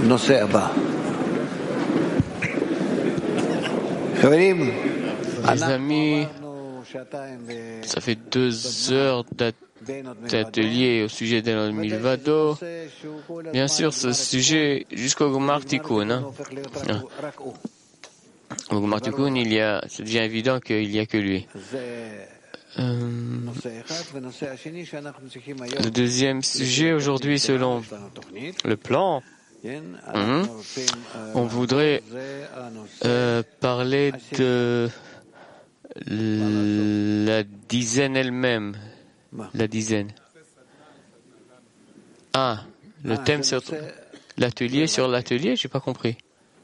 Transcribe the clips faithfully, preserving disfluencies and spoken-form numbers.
Les amis, ça fait deux heures d'atelier au sujet de Milvado. Bien sûr, ce sujet jusqu'au Gomar Tikkun. Hein. Au Gomar Tikkun, il y a, c'est déjà évident qu'il n'y a que lui. Euh, le deuxième sujet aujourd'hui, selon le plan, mmh, on voudrait euh, parler de la dizaine elle-même. La dizaine. Ah, le thème sur l'atelier sur l'atelier, j'ai pas compris.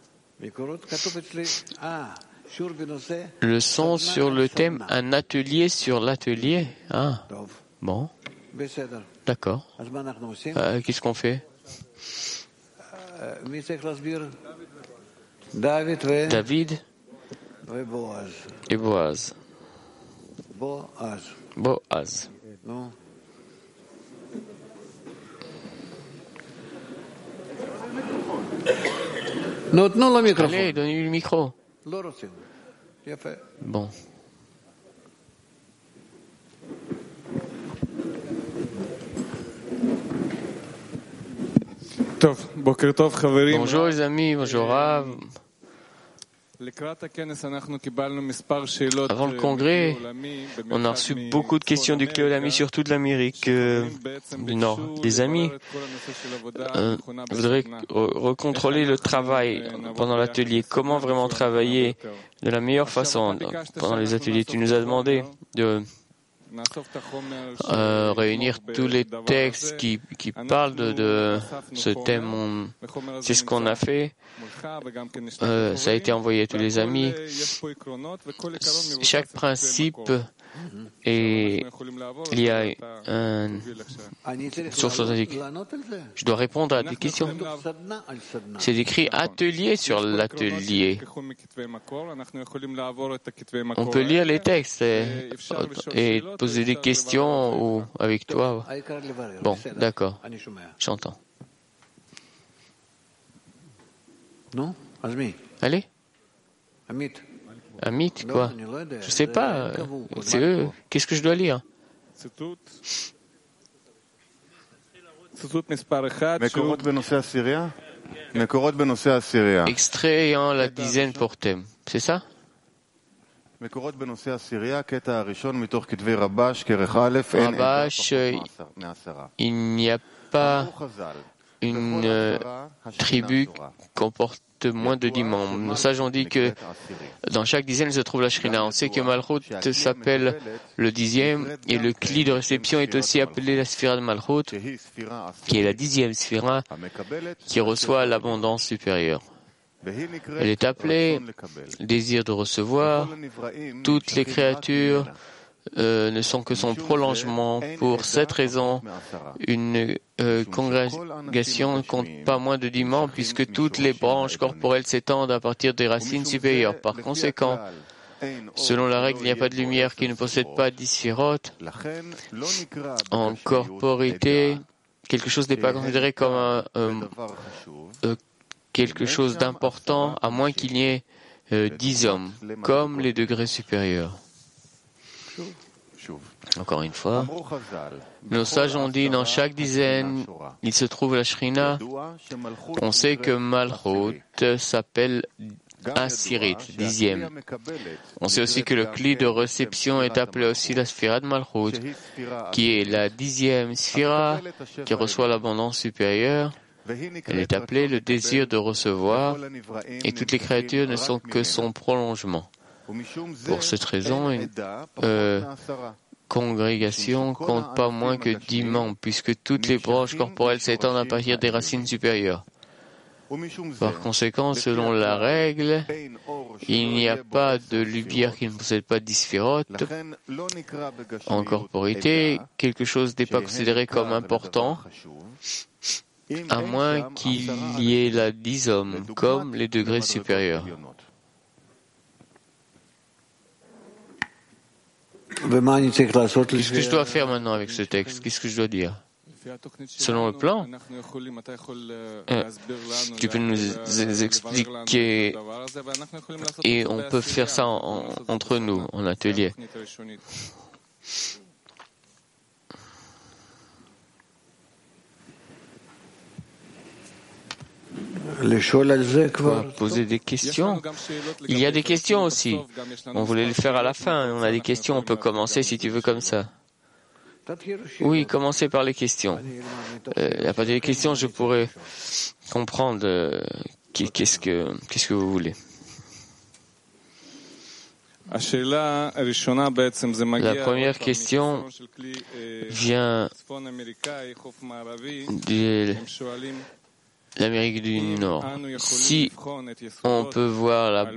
Le son sur le thème, un atelier sur l'atelier. Ah, bon. D'accord. Euh, qu'est-ce qu'on fait? David et Boaz. Boaz. Allez, donnez-lui le micro. Bon. Bonjour les amis, bonjour Rav. Avant le congrès, on a reçu beaucoup de questions du Clé Olami sur toute l'Amérique euh, du Nord. Les amis euh, voudraient recontrôler le travail pendant l'atelier. Comment vraiment travailler de la meilleure façon pendant les ateliers? Tu nous as demandé de Euh, réunir tous les textes qui, qui parlent de, de ce thème. On, c'est ce qu'on a fait. Euh, ça a été envoyé à tous les amis. Chaque principe, et il y a un source authentique. Je dois répondre à des questions. C'est écrit atelier sur l'atelier. On peut lire les textes et, et poser des questions ou avec toi. Bon, d'accord. J'entends. Allez. Amit, quoi? Je sais pas. C'est eux. Qu'est-ce que je dois lire? Extrayant la dizaine pour thème. C'est ça? Rabash, il n'y a pas une euh, tribu qui comporte moins de dix membres. Nos sages ont dit que dans chaque dizaine se trouve la Shrina. On sait que Malchut s'appelle le dixième et le Kli de réception est aussi appelé la Sphira de Malchut, qui est la dixième Sphira qui reçoit l'abondance supérieure. Elle est appelée désir de recevoir. Toutes les créatures euh, ne sont que son prolongement. Pour cette raison, une euh, congrégation ne compte pas moins de dix membres puisque toutes les branches corporelles s'étendent à partir des racines supérieures. Par conséquent, selon la règle, il n'y a pas de lumière qui ne possède pas dix sphirotes. En corporité, quelque chose n'est pas considéré comme un, euh, euh, quelque chose d'important, à moins qu'il y ait euh, dix hommes, comme les degrés supérieurs. Encore une fois, nos sages ont dit dans chaque dizaine, il se trouve la Shrina. On sait que Malchut s'appelle Asirit, dixième. On sait aussi que le Kli de réception est appelé aussi la Sphira de Malchut, qui est la dixième Sphira qui reçoit l'abondance supérieure. Elle est appelée le désir de recevoir, et toutes les créatures ne sont que son prolongement. Pour cette raison, une euh, congrégation compte pas moins que dix membres, puisque toutes les branches corporelles s'étendent à partir des racines supérieures. Par conséquent, selon la règle, il n'y a pas de lumière qui ne possède pas dix sphirotes. En corporité, quelque chose n'est pas considéré comme important, à moins qu'il y ait là dix hommes, comme les degrés supérieurs. Qu'est-ce que je dois faire maintenant avec ce texte? Qu'est-ce que je dois dire? selon le plan. Euh, tu peux nous expliquer et on peut faire ça en, en, entre nous, en atelier. Poser des questions. Il y a des questions aussi. On voulait le faire à la fin. On a des questions. On peut commencer si tu veux comme ça. Oui, commencez par les questions. Euh, à partir des questions, je pourrais comprendre euh, qu'est-ce que qu'est-ce que vous voulez. La première question vient de l'Amérique du Nord. Si on peut voir la...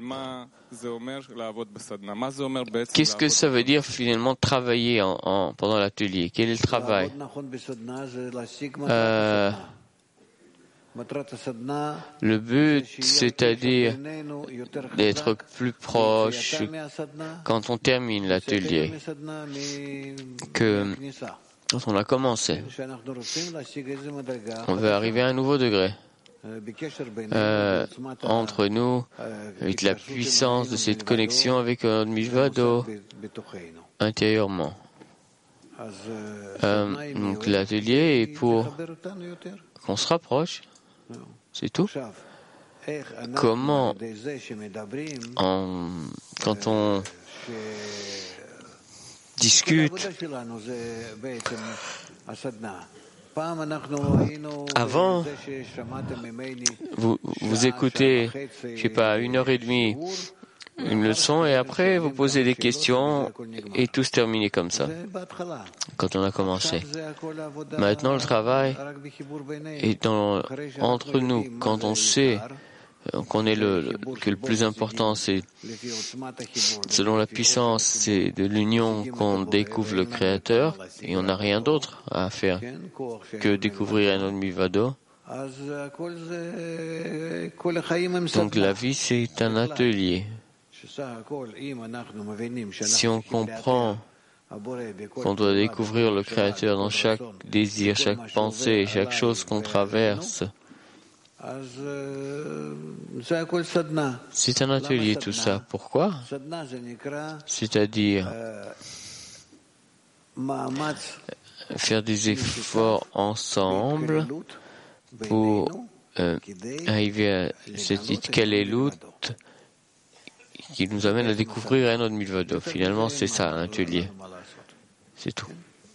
Qu'est-ce que ça veut dire finalement travailler en, en, pendant l'atelier? Quel est le travail? euh, Le but, c'est-à-dire d'être plus proche quand on termine l'atelier que quand on a commencé. On veut arriver à un nouveau degré. Euh, entre nous, avec la puissance de cette connexion avec un Milvado intérieurement. Euh, donc l'atelier est pour qu'on se rapproche, c'est tout. Comment, en, quand on discute, avant, vous, vous écoutez, je sais pas, une heure et demie, une leçon, et après vous posez des questions et tout se termine comme ça, quand on a commencé. Maintenant, le travail est dans, entre nous. Quand on sait qu'on est le, le, que le plus important, c'est, selon la puissance, c'est de l'union qu'on découvre le Créateur, et on n'a rien d'autre à faire que découvrir un autre Milvado. Donc la vie, c'est un atelier. Si on comprend qu'on doit découvrir le Créateur dans chaque désir, chaque pensée, chaque chose qu'on traverse, c'est un atelier tout ça. Pourquoi? C'est-à-dire faire des efforts ensemble pour euh, arriver à cette Itkalélut qui nous amène à découvrir un autre Milvado. Finalement, c'est ça, un atelier. C'est tout.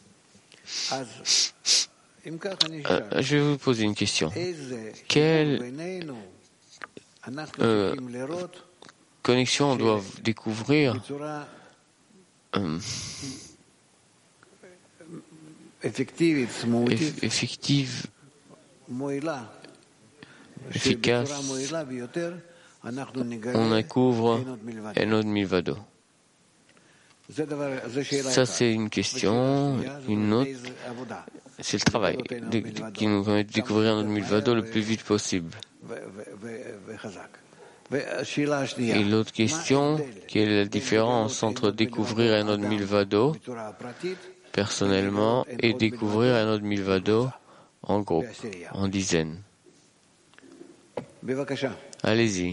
Euh, je vais vous poser une question. Quelle euh, connexion on doit découvrir euh, effective, efficace, on découvre un autre Milvado. Ça, c'est une question. Une autre, c'est le travail de, de, qui nous permet de découvrir notre Milvado le plus vite possible. Et l'autre question, quelle est la différence entre découvrir un autre Milvado personnellement et découvrir un autre Milvado en groupe, en dizaines? Allez-y.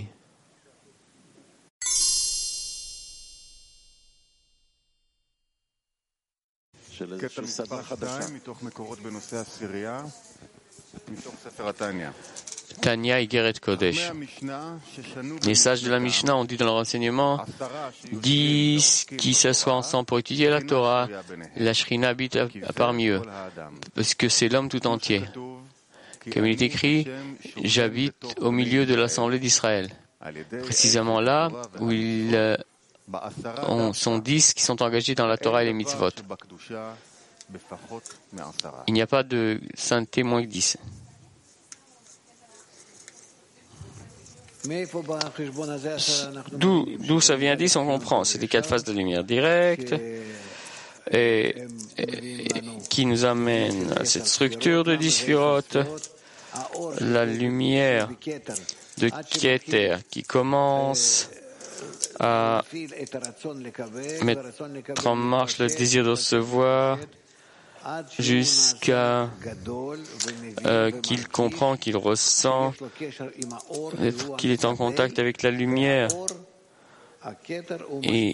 Tanya Igeret Kodesh. Les sages de la Mishnah ont dit dans leur enseignement, dix qui s'assoient ensemble pour étudier la Torah, la Shrina habite parmi eux, parce que c'est l'homme tout entier. Comme il est écrit, j'habite au milieu de l'assemblée d'Israël. Précisément là où ils on, sont dix qui sont engagés dans la Torah et les mitzvot. Il n'y a pas de sainteté moins que dix. D'où, d'où ça vient dix, on comprend. C'est les quatre phases de lumière directe et, et qui nous amènent à cette structure de dix sphirotes, la lumière de Keter qui commence à mettre en marche le désir de recevoir jusqu'à euh, qu'il comprend, qu'il ressent, qu'il est en contact avec la lumière. Et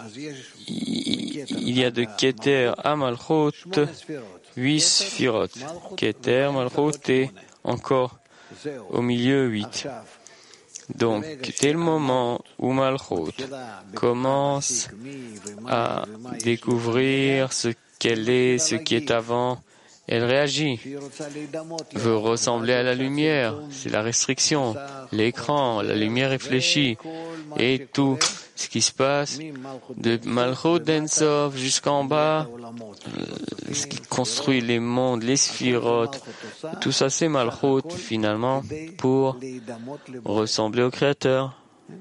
il y a de Keter à Malchut huit Sphirot. Keter, Malchut et encore au milieu huit. Donc, dès le moment où Malchut commence à découvrir ce qu'elle est, ce qui est avant, elle réagit, veut ressembler à la lumière, c'est la restriction, l'écran, la lumière réfléchie, et tout ce qui se passe de Malchut d'En-Sof jusqu'en bas, ce qui construit les mondes, les sphirotes, tout ça c'est Malchut finalement pour ressembler au Créateur.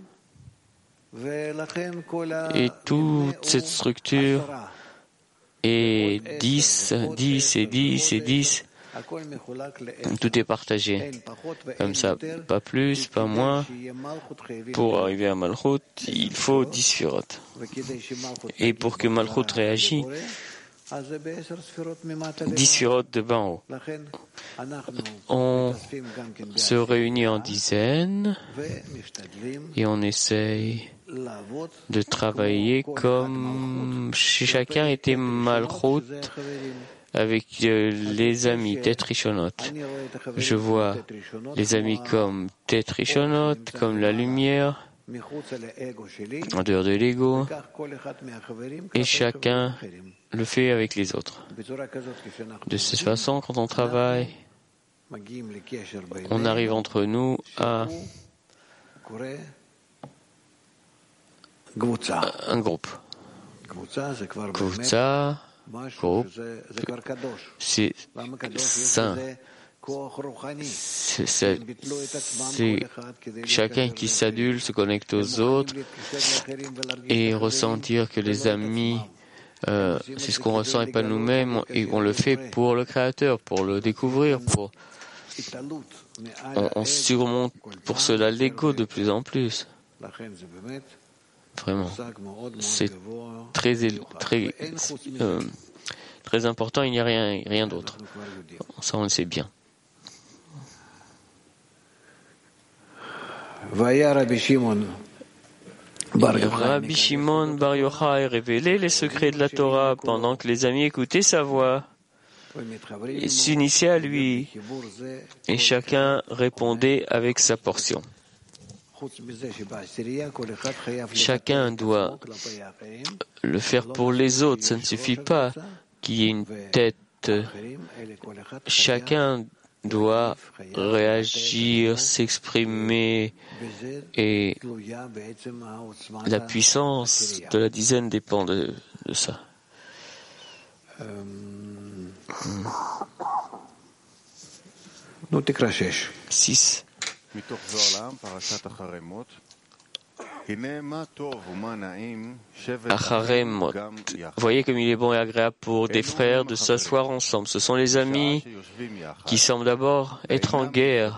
Et toute cette structure est dix, dix et dix et dix. Tout est partagé. Comme ça, pas plus, pas moins. Pour arriver à Malchut, il faut dix sphirotes. Et pour que Malchut réagisse, dix sphirotes de bas en haut. On se réunit en dizaines et on essaye de travailler comme si chacun était Malchut avec euh, les amis Tetrishonot. Je vois les amis comme Tetrishonot, comme la lumière, en dehors de l'ego, et chacun le fait avec les autres. De cette façon, quand on travaille, on arrive entre nous à un groupe. Kvutza, groupe, c'est saint. C'est, c'est, c'est chacun qui s'adule, se connecte aux autres et ressentir que les amis, euh, c'est ce qu'on ressent et pas nous-mêmes, et on le fait pour le Créateur, pour le découvrir, pour on, on surmonte pour cela l'ego de plus en plus. Vraiment, c'est très très euh, très important. Il n'y a rien rien d'autre. Ça, on le sait bien. Rabbi Shimon Bar Yochai révélait les secrets de la Torah pendant que les amis écoutaient sa voix et s'unissaient à lui, et chacun répondait avec sa portion. Chacun doit le faire pour les autres. Ça ne suffit pas qu'il y ait une tête. Chacun doit réagir, s'exprimer, et la puissance de la dizaine dépend de, de ça. six. Acharemot. Voyez comme il est bon et agréable pour des frères de s'asseoir ensemble. Ce sont les amis qui semblent d'abord être en guerre.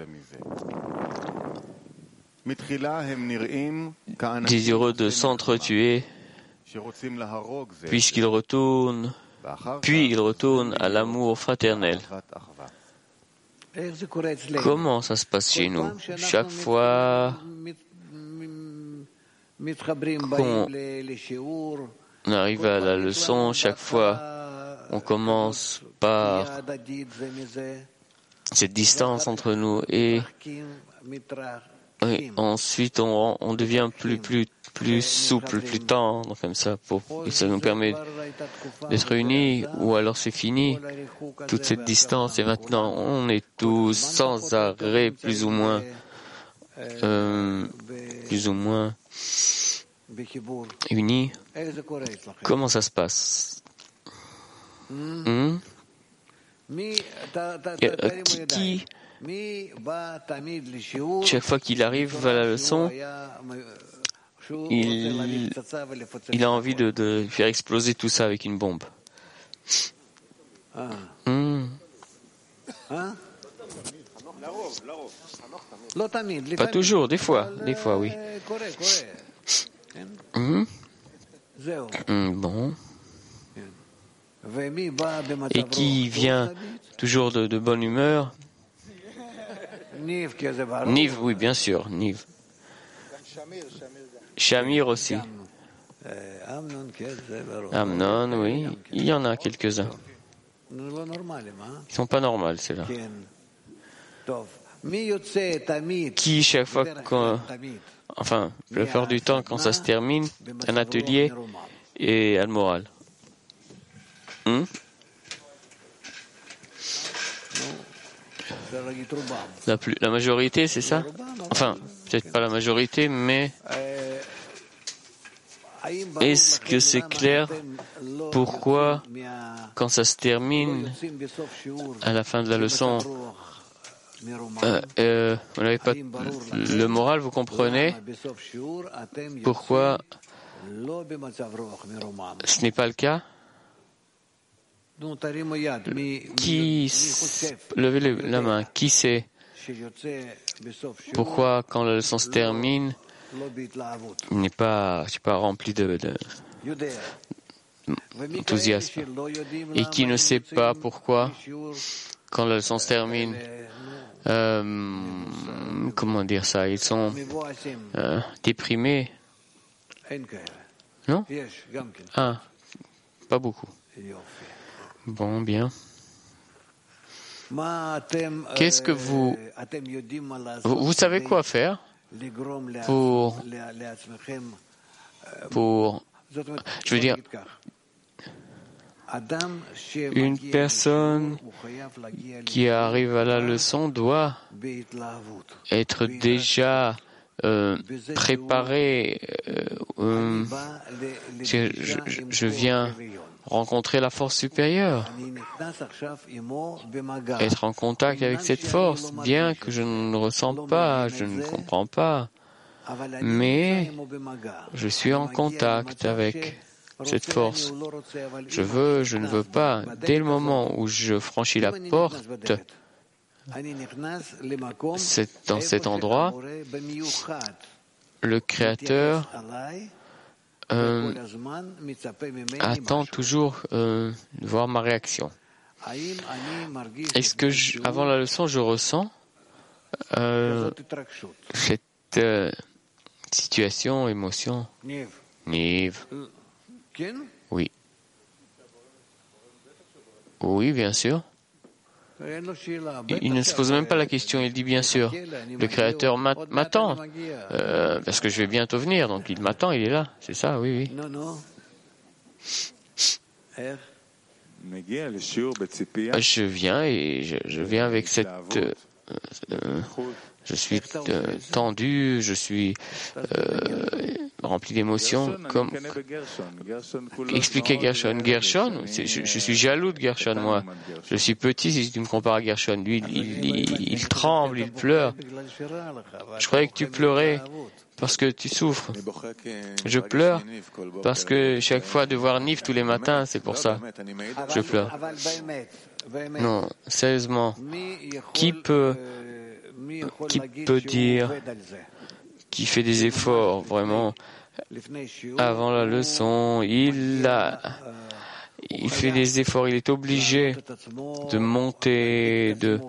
Désireux de s'entretuer, puisqu'ils retournent, puis ils retournent à l'amour fraternel. Comment ça se passe chez nous? Chaque fois qu'on arrive à la leçon, chaque fois on commence par cette distance entre nous, et, et ensuite on, on devient plus plus plus souple, plus tendre, comme ça, pour, et ça nous permet d'être unis, ou alors c'est fini, toute cette distance, et maintenant on est tous sans arrêt, plus ou moins, euh, plus ou moins unis. Comment ça se passe? Hmm? Qui, qui chaque fois qu'il arrive à la leçon, il, il a envie de, de faire exploser tout ça avec une bombe. Hmm. Pas toujours, des fois, des fois, oui. Hmm. Hmm, bon. Et qui vient toujours de, de bonne humeur? Niv, oui, bien sûr, Niv. Shamir aussi. Amnon, oui, il y en a quelques-uns. Ils ne sont pas normaux, ceux-là. Qui, chaque fois, quand, enfin, la plupart du temps, quand ça se termine, un atelier et à le moral. Hmm? La, plus, la majorité, c'est ça? Enfin, peut-être pas la majorité, mais est-ce que c'est clair pourquoi, quand ça se termine, à la fin de la leçon, euh, euh, vous n'avez pas le moral, vous comprenez pourquoi ce n'est pas le cas? Qui, levez la main, qui sait pourquoi, quand la leçon se termine, il n'est pas, je sais pas, rempli de, de enthousiasme, et qui ne sait pas pourquoi, quand la leçon se termine, euh, comment dire ça, ils sont euh, déprimés? Non? Ah, pas beaucoup. Bon, bien. Qu'est-ce que vous... Vous, vous savez quoi faire pour... pour... Je veux dire, une personne qui arrive à la leçon doit être déjà euh, préparée. Euh, euh, je, je, je viens rencontrer la force supérieure, être en contact avec cette force, bien que je ne ressens pas, je ne comprends pas, mais je suis en contact avec cette force. Je veux, je ne veux pas. Dès le moment où je franchis la porte, c'est dans cet endroit, le Créateur Euh, attend toujours euh, de voir ma réaction. Est-ce que je, avant la leçon, je ressens euh, cette euh, situation, émotion? Niv. Oui. Oui, bien sûr. Il ne se pose même pas la question, il dit bien sûr. Le Créateur m'attend, euh, parce que je vais bientôt venir, donc il m'attend, il est là. C'est ça, oui, oui. Je viens et je, je viens avec cette... Euh, euh, je suis euh, tendu, je suis euh, rempli d'émotions. Comme expliquait Gershon. Gershon, je, je suis jaloux de Gershon, moi. Je suis petit si tu me compares à Gershon. Lui, il, il, il, il tremble, il pleure. Je croyais que tu pleurais parce que tu souffres. Je pleure parce que chaque fois de voir Niv tous les matins, c'est pour ça. Je pleure. Non, sérieusement, qui peut, qui peut dire, qui fait des efforts vraiment avant la leçon, il a, il fait des efforts, il est obligé de monter, de,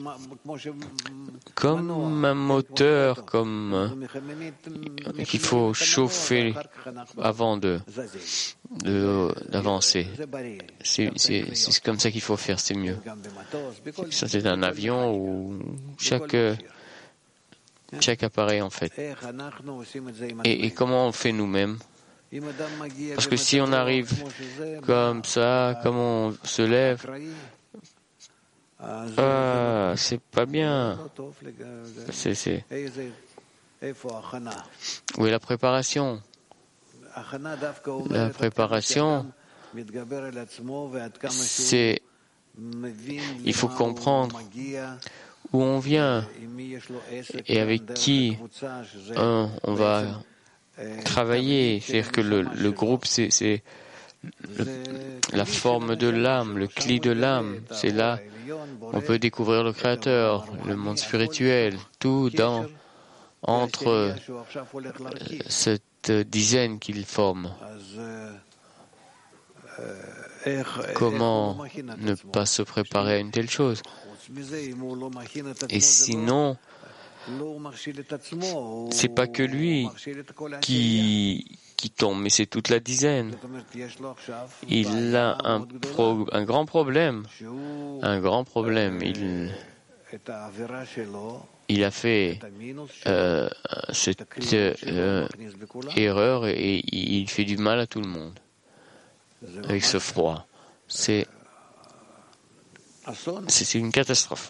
comme un moteur, comme qu'il faut chauffer avant de, de d'avancer. C'est, c'est, c'est comme ça qu'il faut faire, c'est mieux. Ça, c'est un avion où chaque chaque appareil en fait. Et, et comment on fait nous-mêmes? Parce que si on arrive comme ça, comme on se lève, ah, c'est pas bien. C'est, c'est... Où est la préparation? La préparation, c'est... Il faut comprendre où on vient et avec qui on, on va travailler. C'est-à-dire que le, le groupe, c'est, c'est le, la forme de l'âme, le cli de l'âme. C'est là on peut découvrir le Créateur, le monde spirituel, tout dans entre cette dizaine qu'il forme. Comment ne pas se préparer à une telle chose? Et sinon, c'est pas que lui qui, qui tombe, mais c'est toute la dizaine. Il a un, pro, un grand problème. Un grand problème. Il, il a fait euh, cette euh, erreur et, et il fait du mal à tout le monde avec ce froid. C'est, c'est une catastrophe.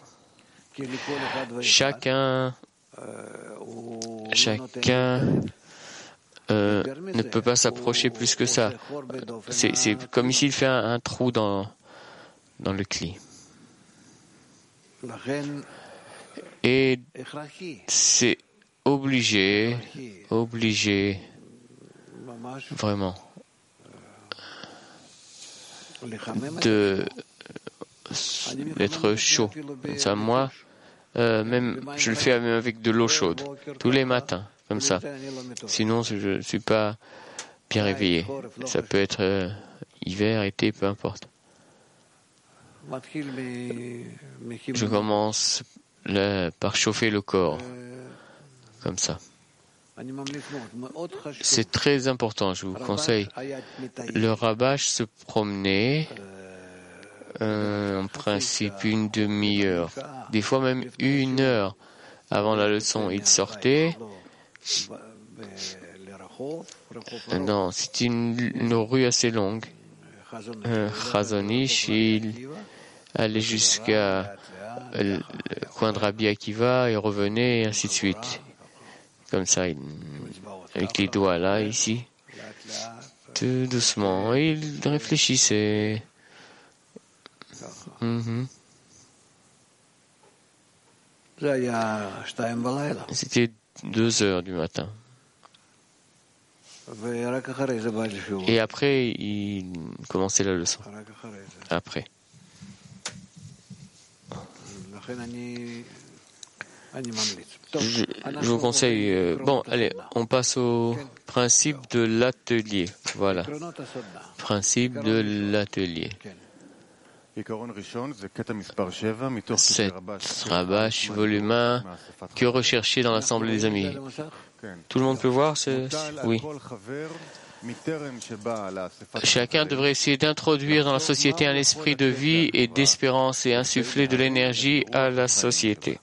Chacun, chacun euh, ne peut pas s'approcher plus que ça. C'est, c'est comme s'il fait un, un trou dans, dans le cli. Et c'est obligé, obligé, vraiment, de d'être chaud. Comme ça, moi, euh, même, je le fais même avec de l'eau chaude, tous les matins, comme ça. Sinon, je ne suis pas bien réveillé. Ça peut être euh, hiver, été, peu importe. Je commence là, par chauffer le corps, comme ça. C'est très important, je vous conseille. Le Rabash se promenait euh, en principe une demi-heure, des fois même une heure avant la leçon. Il sortait. Non, c'était une, une rue assez longue. Un Chazonish, il allait jusqu'à le coin de Rabbi Akiva et revenait, et ainsi de suite. Comme ça, il, avec les doigts là, ici, tout doucement. Et il réfléchissait. Mm-hmm. C'était deux heures du matin. Et après, il commençait la leçon. Après. Je, je vous conseille. Euh, bon, allez, on passe au principe de l'atelier. Voilà. Principe de l'atelier. Sept Rabash, volume un, que rechercher dans l'Assemblée des Amis. Tout le monde peut voir ce... Oui. Chacun devrait essayer d'introduire dans la société un esprit de vie et d'espérance et insuffler de l'énergie à la société.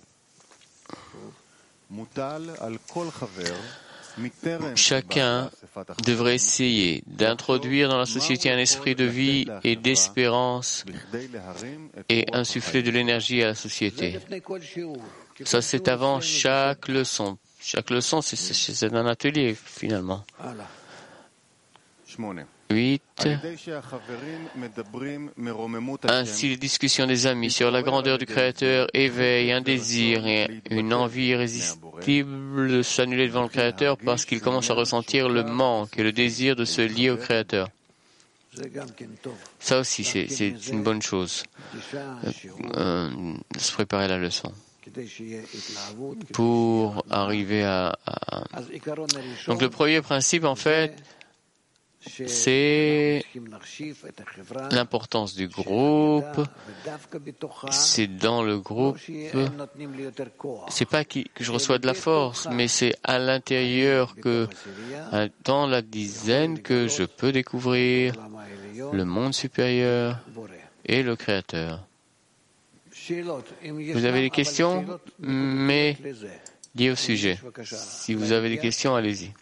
Chacun devrait essayer d'introduire dans la société un esprit de vie et d'espérance et insuffler de l'énergie à la société. Ça, c'est avant chaque leçon. Chaque leçon, c'est, c'est un atelier, finalement. huit. Ainsi, les discussions des amis sur la grandeur du Créateur éveillent un désir et une envie irrésistible de s'annuler devant le Créateur parce qu'ils commencent à ressentir le manque et le désir de se lier au Créateur. Ça aussi, c'est, c'est une bonne chose, euh, de se préparer à la leçon pour arriver à, à... Donc, le premier principe, en fait, c'est l'importance du groupe. C'est dans le groupe. C'est pas que je reçois de la force, mais c'est à l'intérieur que, dans la dizaine, que je peux découvrir le monde supérieur et le Créateur. Vous avez des questions, mais liées au sujet. Si vous avez des questions, allez-y.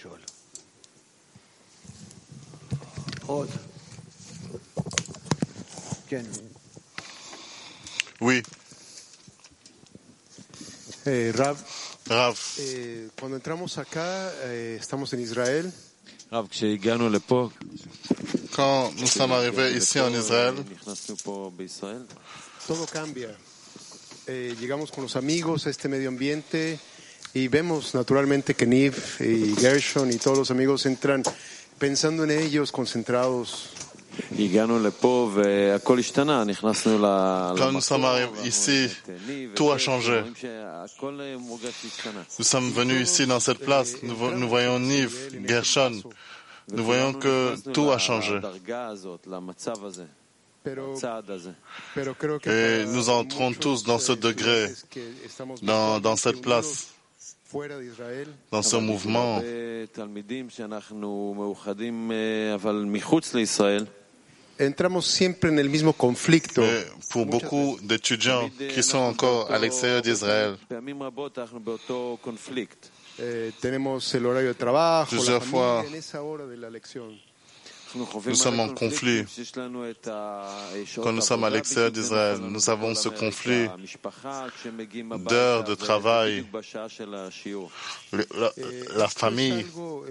Oui. Eh, Rav, Rav. Eh, cuando entramos acá, eh, estamos en Israël. Quand nous sommes arrivés ici en Israël, todo cambia. Eh, llegamos con los amigos a este medio ambiente y vemos naturalmente que Niv y Gershon y todos los amigos entran pensando en ellos, concentrados. Quand nous sommes arrivés ici, tout a changé. Nous sommes venus ici dans cette place, nous, nous voyons Niv, Gershon, nous voyons que tout a changé. Et nous entrons tous dans ce degré, dans, dans cette place, dans ce mouvement. Entramos siempre en el mismo conflicto. Et pour beaucoup d'étudiants qui sont encore à l'extérieur d'Israël, Eh, tenemos el horario de trabajo, plusieurs la fois, familia, en esa hora de la lección. nous sommes en conflit. Quand nous sommes à l'extérieur d'Israël, nous avons ce conflit d'heures de travail, le, la, la famille.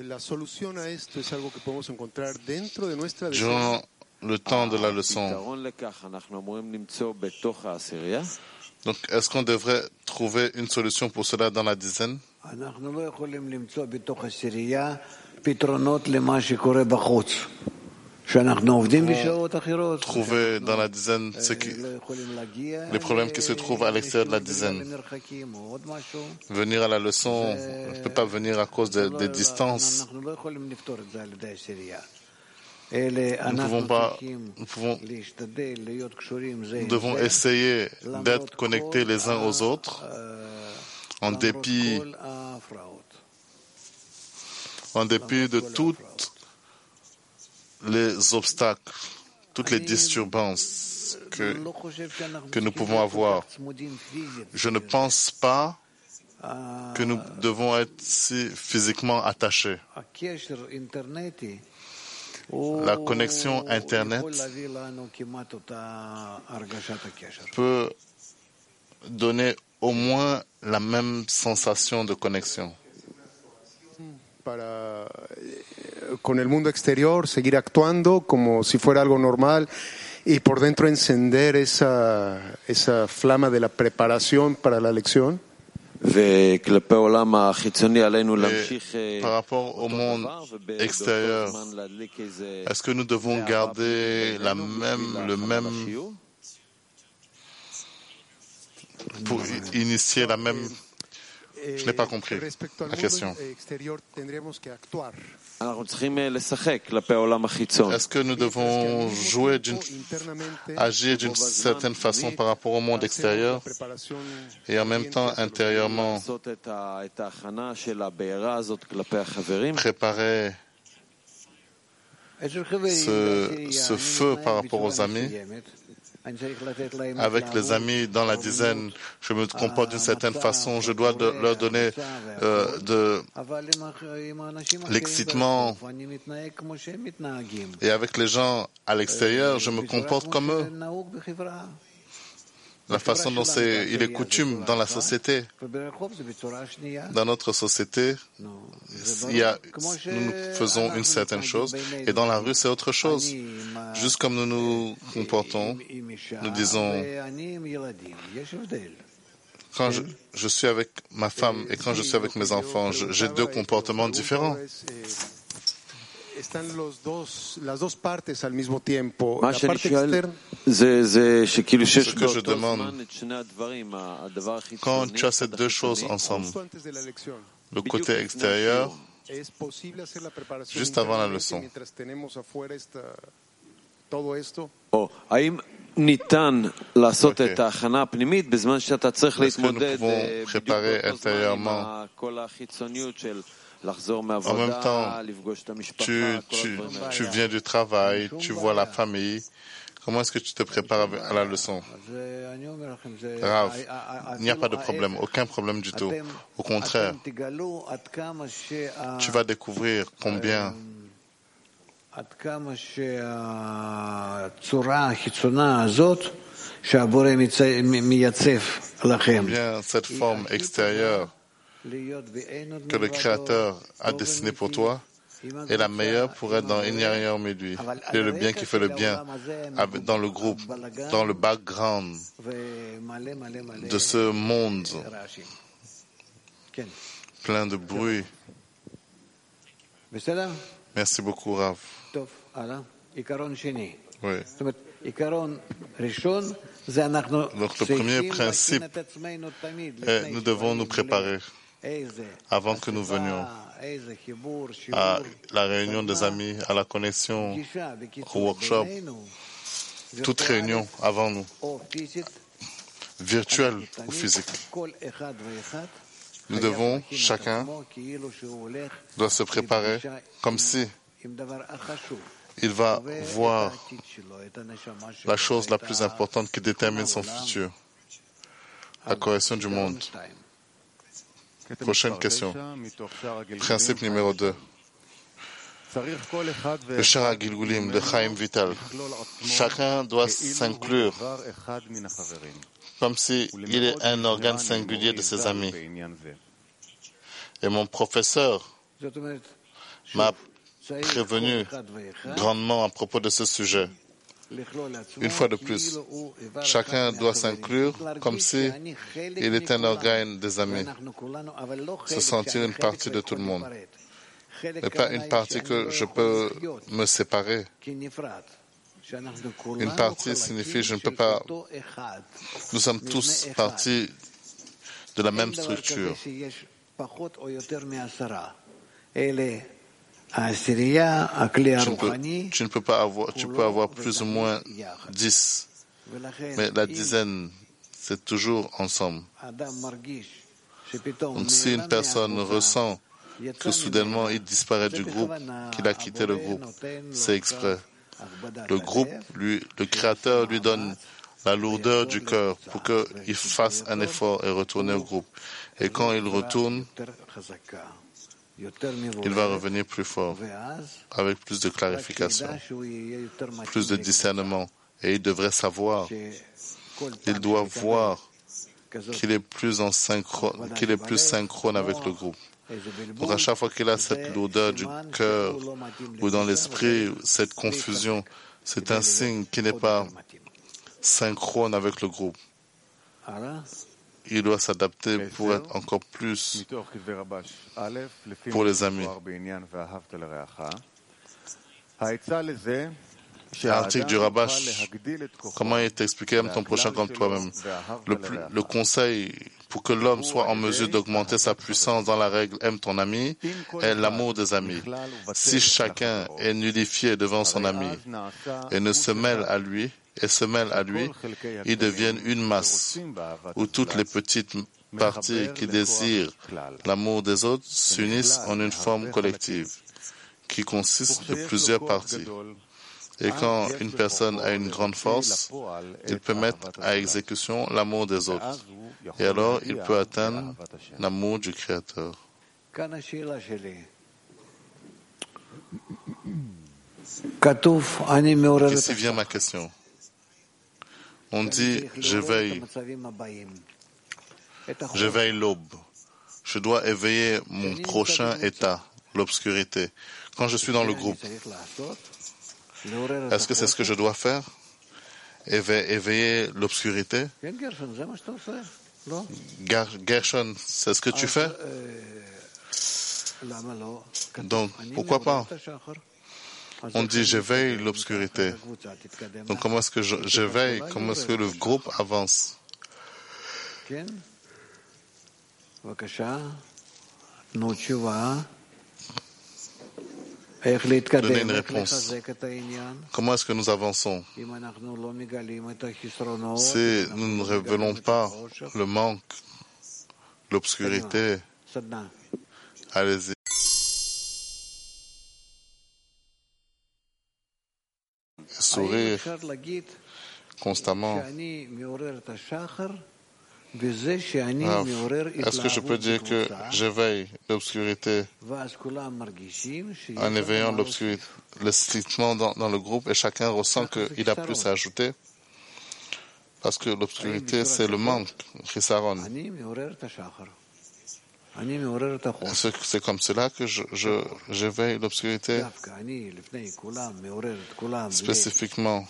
Durant le temps de la leçon. Donc, est-ce qu'on devrait trouver une solution pour cela dans la dizaine? Trouver dans la dizaine ce qui, les problèmes qui se trouvent à l'extérieur de la dizaine. Venir à la leçon, on ne peut pas venir à cause des, des distances. Nous pouvons pas, nous pouvons, nous devons essayer d'être connectés les uns aux autres en dépit, en dépit de toutes les obstacles, toutes les disturbances que, que nous pouvons avoir. Je ne pense pas que nous devons être si physiquement attachés. La connexion Internet peut donner au moins la même sensation de connexion. Para con el mundo exterior seguir actuando como si fuera algo normal y por dentro encender esa esa flama de la preparación para la lección. Et par rapport au monde extérieur, est-ce que nous devons garder la même, le même, pour initier la même? Je n'ai pas compris la question. Est-ce que nous devons jouer, d'une, agir d'une certaine façon par rapport au monde extérieur et en même temps intérieurement préparer ce, ce feu par rapport aux amis? Avec les amis dans la dizaine, je me comporte d'une certaine façon, je dois de, leur donner euh, de l'excitement. Et avec les gens à l'extérieur, je me comporte comme eux. La façon dont c'est, il est coutume dans la société. Dans notre société, il y a, nous faisons une certaine chose, et dans la rue, c'est autre chose. Juste comme nous nous comportons, nous disons, quand je, je suis avec ma femme et quand je suis avec mes enfants, je, j'ai deux comportements différents. Están los dos, las dos partes al mismo tiempo. La parte externa. Ce que je demande, quand tu as ces deux choses ensemble, le côté extérieur, juste avant la leçon. Okay. Est-ce que nous pouvons préparer intérieurement? En même temps, tu, tu, tu viens du travail, tu vois la famille. Comment est-ce que tu te prépares à la leçon? Rav, il n'y a pas de problème, aucun problème du tout. Au contraire, tu vas découvrir combien combien cette forme extérieure que le Créateur a dessinée pour toi est la meilleure pour être dans Inyarior Medui. Il est le bien qui fait le bien dans le groupe, dans le background de ce monde plein de bruit. Merci beaucoup, Rav. Oui. Donc le premier principe est nous devons nous préparer. avant que nous venions à la réunion des amis, à la connexion, au workshop, toute réunion avant nous, virtuelle ou physique. Nous devons, chacun doit se préparer comme si il va voir la chose la plus importante qui détermine son futur, la correction du monde. Prochaine question. Principe numéro deux. Le Shara Gilgulim de Chaim Vital. Chacun doit s'inclure comme s'il est un organe singulier de ses amis. Et mon professeur m'a prévenu grandement à propos de ce sujet. Une fois de plus, chacun doit s'inclure comme si il est un organe des amis, se sentir une partie de tout le monde, mais pas une partie que je peux me séparer. Une partie signifie je ne peux pas. Nous sommes tous partie de la même structure. Tu ne, peux, tu ne peux pas avoir, tu peux avoir plus ou moins dix, mais la dizaine, c'est toujours ensemble. Donc si une personne ressent que soudainement il disparaît du groupe, qu'il a quitté le groupe, c'est exprès. Le groupe, lui, le Créateur lui donne la lourdeur du cœur pour qu'il fasse un effort et retourner au groupe. Et quand il retourne, il va revenir plus fort, avec plus de clarification, plus de discernement. Et il devrait savoir, il doit voir qu'il est plus en synchrone, qu'il est plus synchrone avec le groupe. Donc à chaque fois qu'il a cette lourdeur du cœur ou dans l'esprit, cette confusion, c'est un signe qu'il n'est pas synchrone avec le groupe. Il doit s'adapter pour être encore plus pour les amis. L'article du Rabash, comment il est expliqué, aime ton prochain comme toi-même. Le, plus, le conseil pour que l'homme soit en mesure d'augmenter sa puissance dans la règle aime ton ami est l'amour des amis. Si chacun est nullifié devant son ami et ne se mêle à lui, et se mêlent à lui, ils deviennent une masse où toutes les petites parties qui désirent l'amour des autres s'unissent en une forme collective qui consiste de plusieurs parties. Et quand une personne a une grande force, il peut mettre à exécution l'amour des autres. Et alors, il peut atteindre l'amour du Créateur. Ici vient ma question. On dit, j'éveille, j'éveille l'aube. Je dois éveiller mon prochain état, l'obscurité. Quand je suis dans le groupe, est-ce que c'est ce que je dois faire? Éve- éveiller l'obscurité? Gershon, c'est ce que tu fais? Donc, pourquoi pas? On dit j'éveille l'obscurité. Donc comment est-ce que je, j'éveille? Comment est-ce que le groupe avance? Donnez une réponse. Comment est-ce que nous avançons? Si nous ne révélons pas le manque, l'obscurité, allez-y. Sourire constamment. Ah, est-ce que je peux dire que j'éveille l'obscurité en éveillant l'obscurité, le strictement dans, dans le groupe et chacun ressent qu'il a plus à ajouter? Parce que l'obscurité, c'est le manque, chisaron. Est-ce que c'est comme cela que je, je, j'éveille l'obscurité? Spécifiquement,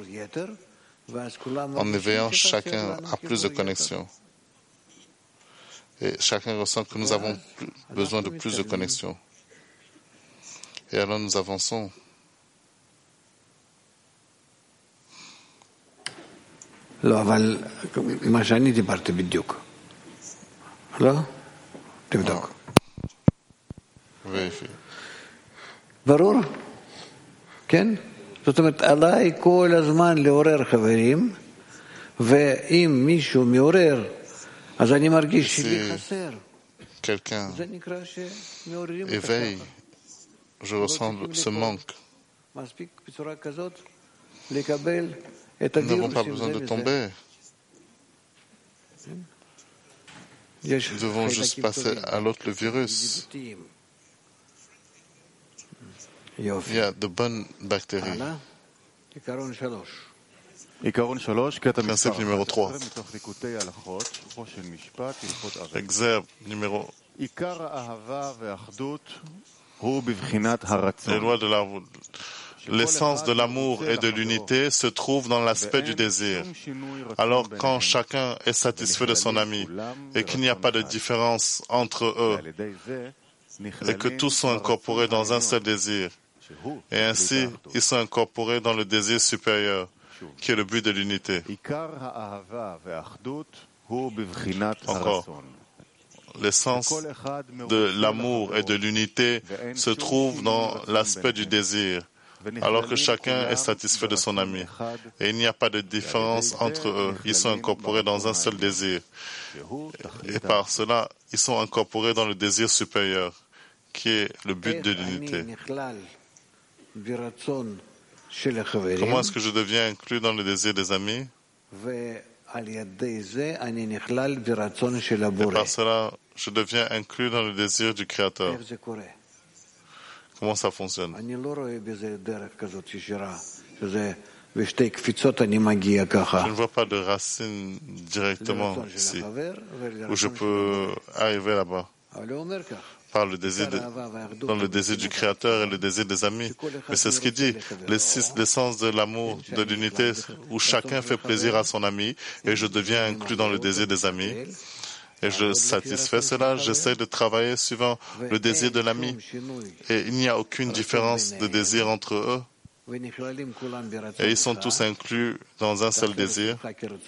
en éveillant chacun à plus de connexion. Et chacun ressent que nous avons besoin de plus de connexion. Et alors nous avançons. Non. Vérifie. ברור? כן? זאת אומרת, עליי כל הזמן לעורר חברים, ואם מישהו מעורר, אז אני מרגיש שלי חסר. Quelqu'un éveille, je ressens ce manque. Nous n'avons pas besoin de tomber. Nous devons juste passer à l'autre le virus. Il y a de bonnes bactéries. Principe numéro trois. Exergue numéro. Les lois de la L'essence de l'amour et de l'unité se trouve dans l'aspect du désir. Alors quand chacun est satisfait de son ami et qu'il n'y a pas de différence entre eux et que tous sont incorporés dans un seul désir, et ainsi ils sont incorporés dans le désir supérieur qui est le but de l'unité. Encore. L'essence de l'amour et de l'unité se trouve dans l'aspect du désir, alors que chacun est satisfait de son ami. Et il n'y a pas de différence entre eux. Ils sont incorporés dans un seul désir. Et par cela, ils sont incorporés dans le désir supérieur, qui est le but de l'unité. Comment est-ce que je deviens inclus dans le désir des amis? Et par cela, je deviens inclus dans le désir du Créateur. Comment ça fonctionne? Je ne vois pas de racine directement ici, où je peux arriver là-bas, par le désir de, dans le désir du Créateur et le désir des amis. Mais c'est ce qu'il dit, l'essence de l'amour, de l'unité, où chacun fait plaisir à son ami, et je deviens inclus dans le désir des amis. Et je satisfais cela, j'essaie de travailler suivant le désir de l'ami. Et il n'y a aucune différence de désir entre eux. Et ils sont tous inclus dans un seul désir.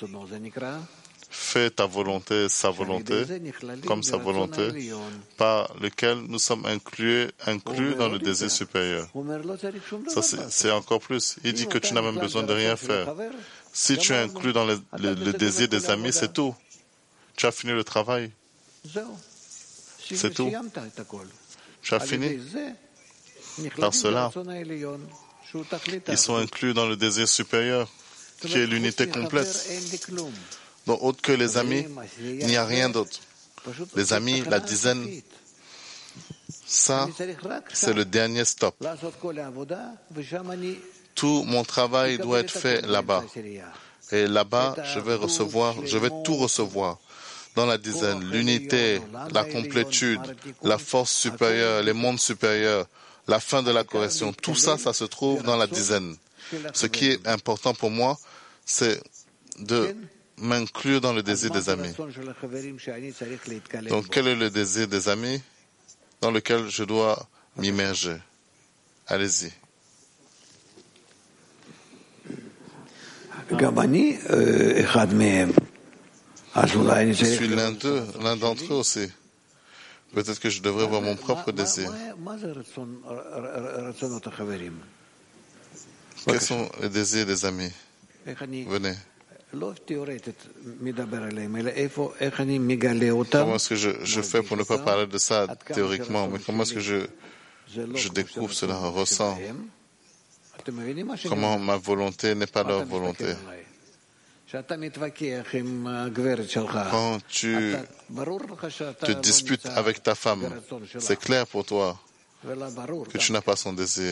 Fais ta volonté, sa volonté, comme sa volonté, par lequel nous sommes inclus, inclus dans le désir supérieur. Ça, c'est encore plus. Il dit que tu n'as même besoin de rien faire. Si tu es inclus dans le, le, le désir des amis, c'est tout. Tu as fini le travail. C'est tout. Tu as fini. Par cela, ils sont inclus dans le désir supérieur, qui est l'unité complète. Donc, autre que les amis, il n'y a rien d'autre. Les amis, la dizaine, ça, c'est le dernier stop. Tout mon travail doit être fait là-bas. Et là-bas, je vais recevoir, je vais tout recevoir. Dans la dizaine, l'unité, la complétude, la force supérieure, les mondes supérieurs, la fin de la correction, tout ça, ça se trouve dans la dizaine. Ce qui est important pour moi, c'est de m'inclure dans le désir des amis. Donc, quel est le désir des amis dans lequel je dois m'immerger? Allez-y. Je suis l'un d'eux, l'un d'entre eux aussi. Peut-être que je devrais voir mon propre désir. Quels sont les désirs des amis? Venez. Comment est-ce que je, je fais pour ne pas parler de ça théoriquement, mais comment est-ce que je, je découvre cela, ressens? Comment ma volonté n'est pas leur volonté? Quand tu te disputes avec ta femme, c'est clair pour toi que tu n'as pas son désir.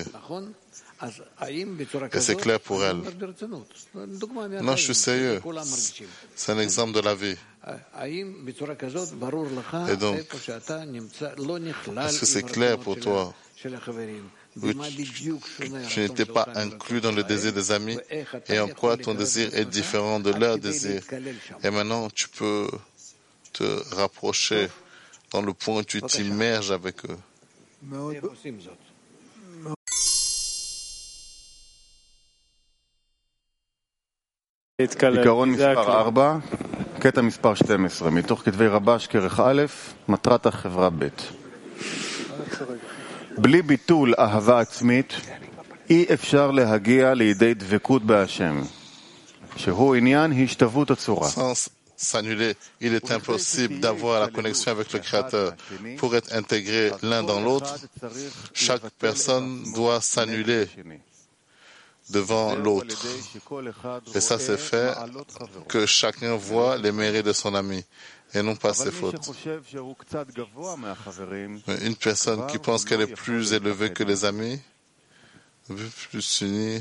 Et c'est clair pour elle. Non, je suis sérieux. C'est un exemple de la vie. Et donc, est-ce que c'est clair pour toi que tu, tu n'étais pas inclus dans le désir des amis et en quoi ton désir est différent de leur désir? Et maintenant, tu peux te rapprocher dans le point où tu t'immerges avec eux. עיקרון מספר ארבע, קטע מספר שתים עשרה, מתוך כתבי רבש כרך א', מטרת החברה ב'. בלי ביטול אהבה עצמית, אי אפשר להגיע לידי דבקות בהשם, שהוא עניין השתוות הצורה. S'annuler, il est impossible d'avoir la connexion avec le Créateur. Pour être intégré l'un dans l'autre, chaque personne doit s'annuler devant l'autre. Et ça c'est fait que chacun voit les mérites de son ami et non pas ses fautes. Une personne qui pense qu'elle est plus élevée que les amis, plus unie.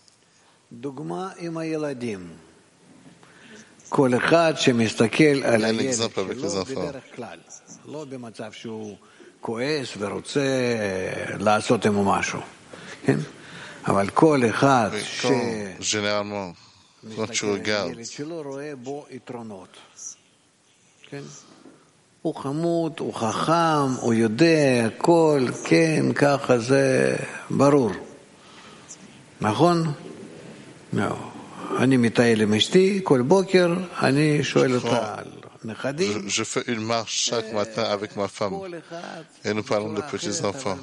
כל אחד שמסתכל על הילד שלו בדרך כלל, לא במצב שהוא כועס ורוצה לעשות עמו משהו, כן? אבל כל אחד שמסתכל על הילד שלו רואה בו יתרונות, כן? הוא חמוד, הוא חכם, הוא יודע, הכל, כן, ככה זה ברור, נכון? לא. אני מטייל עם אשתי כל בוקר, אני שואל אותה על נכדים. Je fais une marche chaque matin avec ma femme et nous parlons de petits enfants.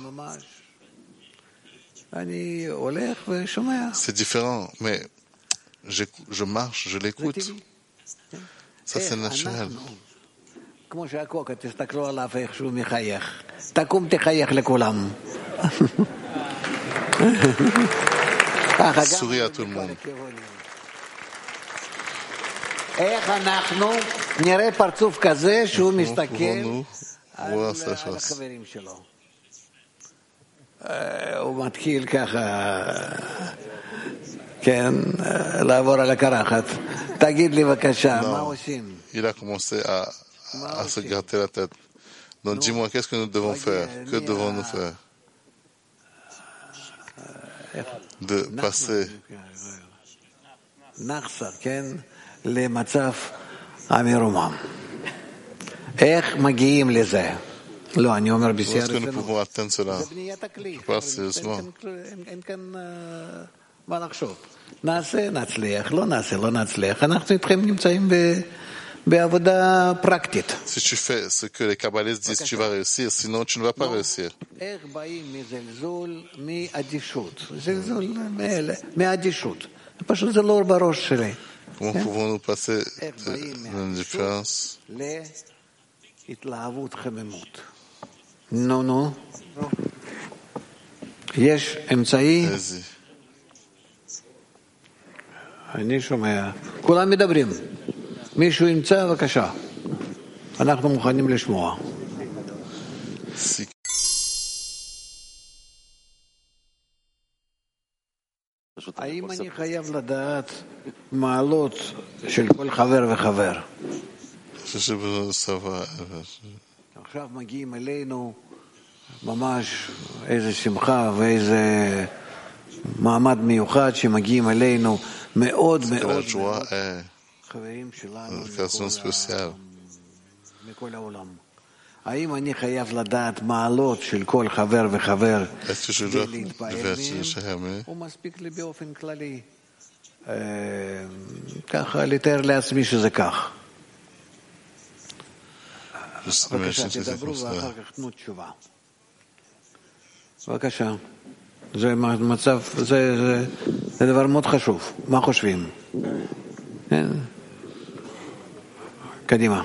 אני הולך ושומע. C'est différent, mais je, je marche, je l'écoute. Ça c'est naturel. כמו שהקוקה, תסתכלו עליו איך שהוא מחייך. תקום תחייך לכולם. Souris à tout le monde. איך אנחנו נראה פרצוף כזה שהוא מסתכל על החברים שלו. הוא מתחיל ככה, כן, לעבור על הקרחת. תגיד לי בבקשה, מה עושים? Il a commencé à, à se gratter la tête. Donc dis-moi, qu'est-ce que nous devons faire? Que devons-nous faire? De passer נחסר, כן? למצב המרומם. איך מגיעים לזה? לא, אני אומר בשיא הרצינות. זה בניית הכלי. אין כאן מה לחשוב. נעשה, נצליח, לא נעשה, לא נצליח. אנחנו איתכם נמצאים בעבודה פרקטית. Si tu fais ce que les kabbalistes disent, tu vas réussir, sinon tu ne vas pas réussir. איך באים מזלזול, מאדישות. זלזול מאדישות. פשוט זה לא בראש שלי. Comment pouvons-nous passer de l'indifférence? להתלהבות חמימות. נו, נו. יש אמצעי? אני שומע. כולם מדברים. מישהו ימצא, בבקשה. אנחנו מוכנים לשמוע. האם אני חייב לדעת מעלות של כל חבר וחבר? עכשיו מגיעים אלינו ממש איזה שמחה ואיזה מעמד מיוחד שמגיעים אלינו מאוד מאוד חברים שלנו מכל העולם. האם אני חייב לדעת מעלות של כל חבר וחבר כדי להתפעל מהם? הוא מספיק לי באופן כללי. ככה לתאר לעצמי שזה כך. בבקשה, תדברו ואחר כך תנו תשובה. בבקשה. זה מצב, זה, זה, זה דבר מאוד חשוב. מה חושבים? קדימה.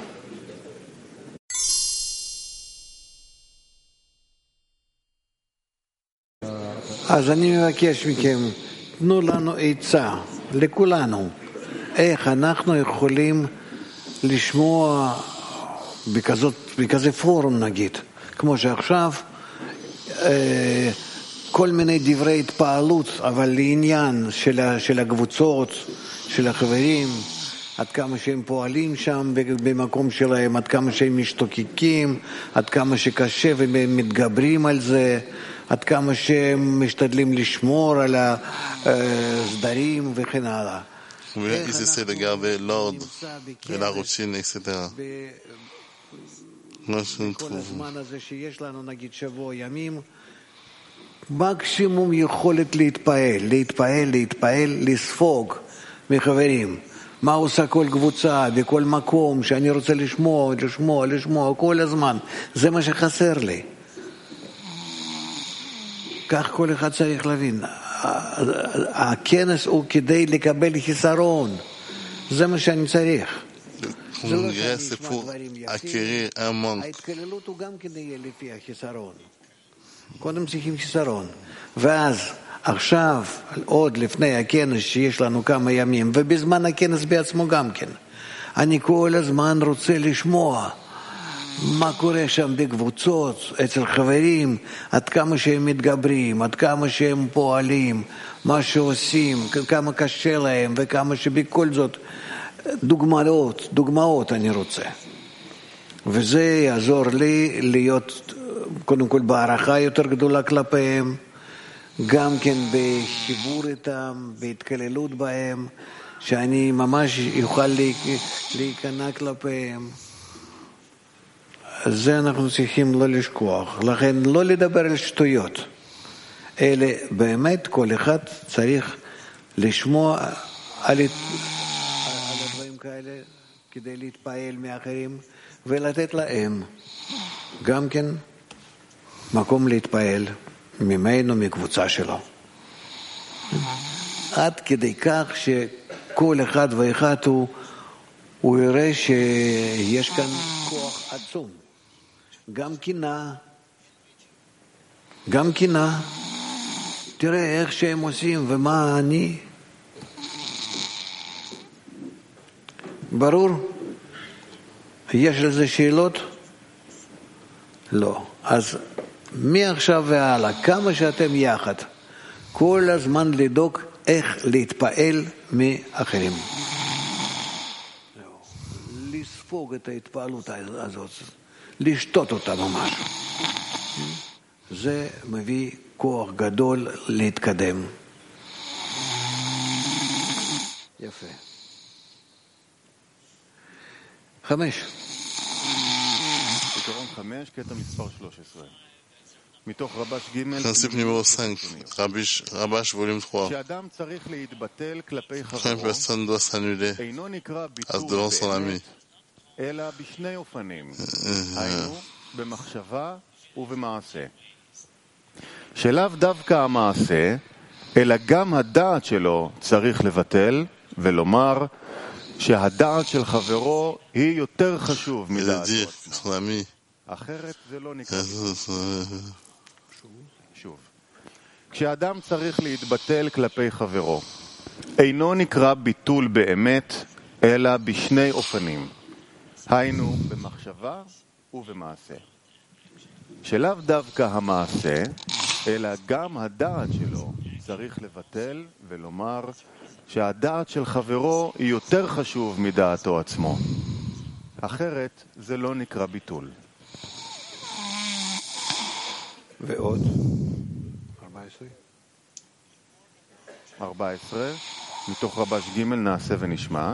אז אני מבקש מכם, תנו לנו עצה, לכולנו, איך אנחנו יכולים לשמוע בכזאת, בכזה פורום נגיד, כמו שעכשיו, כל מיני דברי התפעלות, אבל לעניין של, של הקבוצות, של החברים, עד כמה שהם פועלים שם במקום שלהם, עד כמה שהם משתוקקים, עד כמה שקשה והם מתגברים על זה, עד כמה שהם משתדלים לשמור על הסדרים וכן הלאה. Ils essaient de garder l'ordre et la routine, et cetera. כל הזמן הזה שיש לנו, נגיד שבוע ימים, מקסימום יכולת להתפעל, להתפעל, להתפעל, לספוג מחברים. מה עושה כל קבוצה בכל מקום שאני רוצה לשמוע, לשמוע, לשמוע כל הזמן. זה מה שחסר לי. כך כל אחד צריך להבין. הכנס הוא כדי לקבל חיסרון. זה מה שאני צריך. congrès, c'est pour acquérir un manque. ההתקללות הוא גם כדי לפי החיסרון. קודם צריכים חיסרון. ואז עכשיו, עוד לפני הכנס שיש לנו כמה ימים, ובזמן הכנס בעצמו גם כן, אני כל הזמן רוצה לשמוע מה קורה שם בקבוצות, אצל חברים, עד כמה שהם מתגברים, עד כמה שהם פועלים, מה שעושים, כמה קשה להם, וכמה שבכל זאת, דוגמאות, דוגמאות אני רוצה. וזה יעזור לי להיות, קודם כל, בהערכה יותר גדולה כלפיהם, גם כן בחיבור איתם, בהתקללות בהם, שאני ממש יוכל להיכנע כלפיהם. זה אנחנו צריכים לא לשכוח. לכן לא לדבר על שטויות, אלא באמת כל אחד צריך לשמוע על, על הדברים כאלה כדי להתפעל מאחרים ולתת להם גם כן מקום להתפעל ממנו, מקבוצה שלו. עד כדי כך שכל אחד ואחד הוא, הוא יראה שיש כאן כוח עצום. גם קינה, גם קינה. תראה איך שהם עושים ומה אני. ברור? יש לזה שאלות? לא. אז מעכשיו והלאה, כמה שאתם יחד, כל הזמן לדאוג איך להתפעל מאחרים. לספוג את ההתפעלות הזאת, לשתות אותה ממש. זה מביא כוח גדול להתקדם. יפה. חמש. פתרון חמש, קטע מספר שלוש עשרה. מתוך רבש ג' Principe numéro cinq, Rabish, Rabash volume trois. שאדם צריך להתבטל כלפי Quand une חברו, personne doit s'annuler אינו נקרא אז ביטול devant son ami, באמת, אלא בשני אופנים, היינו במחשבה ובמעשה. שלאו דווקא המעשה, אלא גם הדעת שלו צריך לבטל ולומר שהדעת של חברו היא יותר חשוב et de מדעתו. dire son ami, אחרת זה לא נקרא ביטול. שוב, כשאדם צריך להתבטל כלפי חברו, אינו נקרא ביטול באמת, אלא בשני אופנים, היינו במחשבה ובמעשה. שלאו דווקא המעשה, אלא גם הדעת שלו צריך לבטל ולומר שהדעת של חברו היא יותר חשוב מדעתו עצמו. אחרת זה לא נקרא ביטול. ועוד ארבע עשרה. ארבע עשרה, מתוך רבש ג' נעשה ונשמע,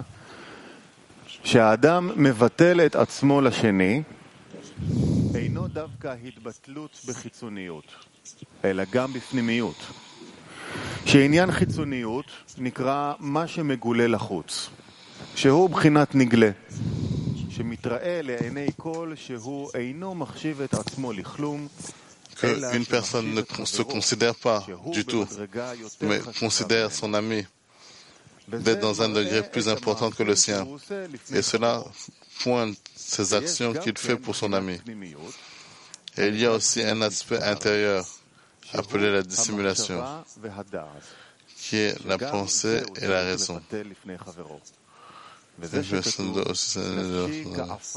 שהאדם מבטל את עצמו לשני, אינו דווקא התבטלות בחיצוניות, אלא גם בפנימיות. שעניין חיצוניות נקרא מה שמגולה לחוץ, שהוא בחינת נגלה, שמתראה לעיני כל שהוא אינו מחשיב את עצמו לכלום, qu'une personne ne se considère pas du tout, mais considère son ami d'être dans un degré plus important que le sien. Et cela pointe ses actions qu'il fait pour son ami. Et il y a aussi un aspect intérieur appelé la dissimulation, qui est la pensée et la raison. Une personne doit aussi s'annuler.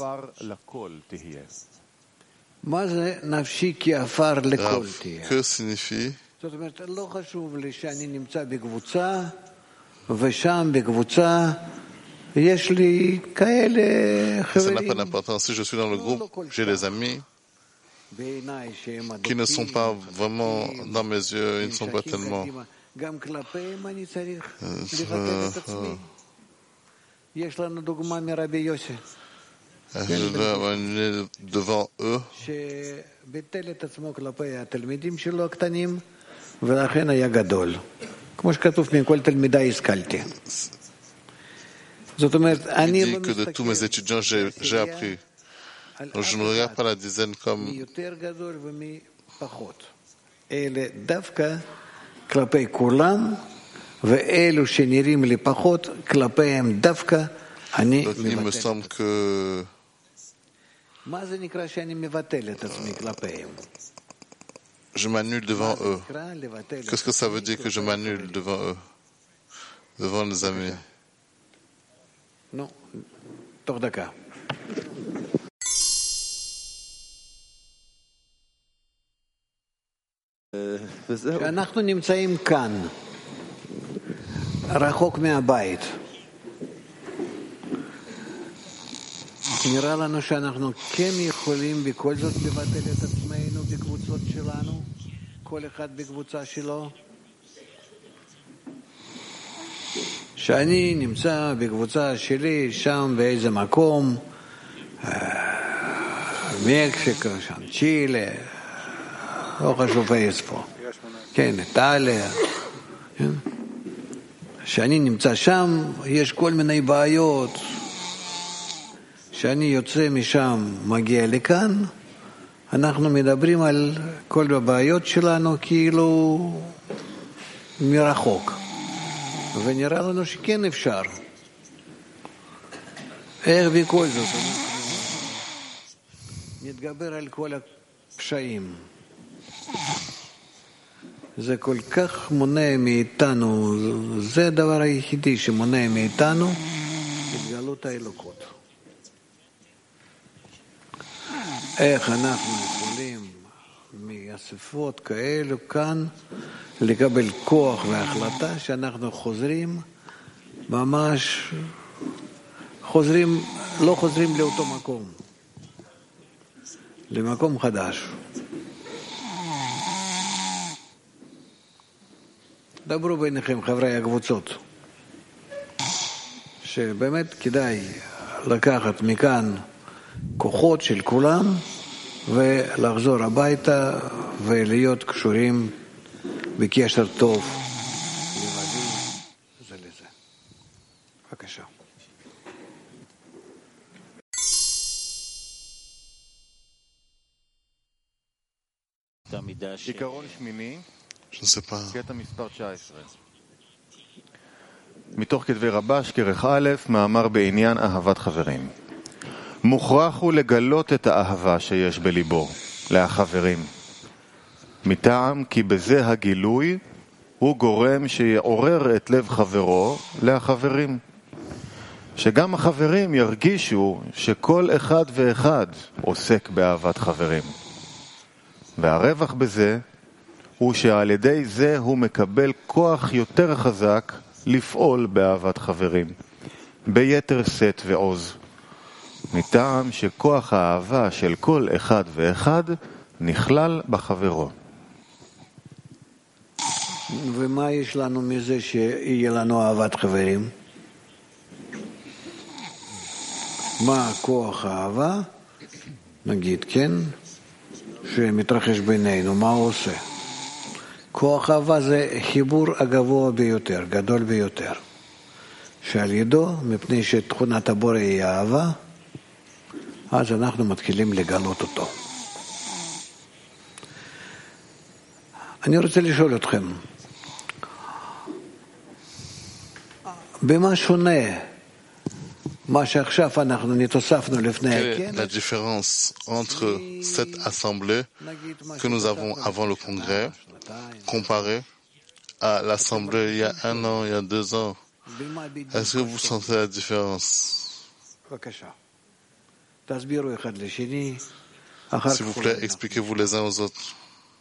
מה זה נפשי כעפר לכל תהיה? Que signifie? זאת אומרת, לא חשוב לי שאני נמצא בקבוצה, ושם בקבוצה יש לי כאלה Ça n'a חברים. pas d'importance. Si je suis dans le groupe, j'ai des amis qui ne sont pas vraiment dans mes yeux, ils ne sont pas tellement. גם כלפיהם אני צריך לבטל את עצמי. יש לנו דוגמה מרבי יוסי. Je dois m'annuler devant eux. שביטל את עצמו כלפי התלמידים שלו הקטנים, ולכן היה גדול. כמו שכתוב, מכל תלמידי השכלתי. Il dit que de tous mes étudiants, j'ai, j'ai appris. Donc, je ne regarde pas la dizaine comme donc, il me semble que je m'annule devant eux. Qu'est-ce que ça veut dire que je m'annule devant eux, devant les amis? Non, תוך דקה. אנחנו נמצאים כאן, רחוק מהבית. נראה לנו שאנחנו כן יכולים בכל זאת לבטל את עצמנו בקבוצות שלנו, כל אחד בקבוצה שלו. שאני נמצא בקבוצה שלי שם באיזה מקום, מקסיקו, שם צ'ילה, לא חשוב איזה פה, כן, איטליה. שאני נמצא שם, יש כל מיני בעיות. שאני יוצא משם, מגיע לכאן, אנחנו מדברים על כל הבעיות שלנו כאילו מרחוק. ונראה לנו שכן אפשר. איך בכל זאת נתגבר על כל הקשיים. זה כל כך מונע מאיתנו, זה הדבר היחידי שמונע מאיתנו התגלות האלוקות. איך אנחנו יכולים מאספות כאלו כאן לקבל כוח והחלטה שאנחנו חוזרים, ממש חוזרים, לא חוזרים לאותו מקום, למקום חדש. דברו ביניכם חברי הקבוצות, שבאמת כדאי לקחת מכאן כוחות של כולם ולחזור הביתה ולהיות קשורים בקשר טוב לבדי זה לזה. בבקשה. עיקרון שמיני, קטע מספר תשע עשרה. מתוך כתבי רבש, כרך א', מאמר בעניין אהבת חברים. מוכרח הוא לגלות את האהבה שיש בליבו לחברים, מטעם כי בזה הגילוי הוא גורם שיעורר את לב חברו לחברים, שגם החברים ירגישו שכל אחד ואחד עוסק באהבת חברים, והרווח בזה הוא שעל ידי זה הוא מקבל כוח יותר חזק לפעול באהבת חברים ביתר שאת ועוז, מטעם שכוח האהבה של כל אחד ואחד נכלל בחברו. ומה יש לנו מזה שיהיה לנו אהבת חברים? מה כוח האהבה? נגיד, כן? שמתרחש בינינו, מה הוא עושה? כוח האהבה זה חיבור הגבוה ביותר, גדול ביותר, שעל ידו, מפני שתכונת הבורא היא אהבה, אז אנחנו מתחילים לגלות אותו. אני רוצה לשאול אתכם, במה שונה מה שעכשיו אנחנו נתוספנו לפני הכנס? La différence entre cette assemblée que nous avons avant le congrès comparée à l'assemblée il y a un an, il y a deux ans, est-ce que vous sentez la différence? S'il vous plaît, expliquez-vous les uns aux autres.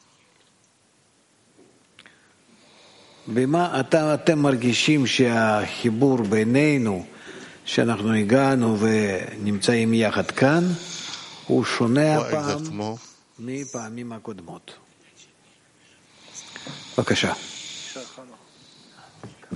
במה אתם מרגישים שהחיבור בינינו, שאנחנו הגענו ונמצאים יחד כאן, הוא שונה הפעם מפעמים הקודמות? בבקשה.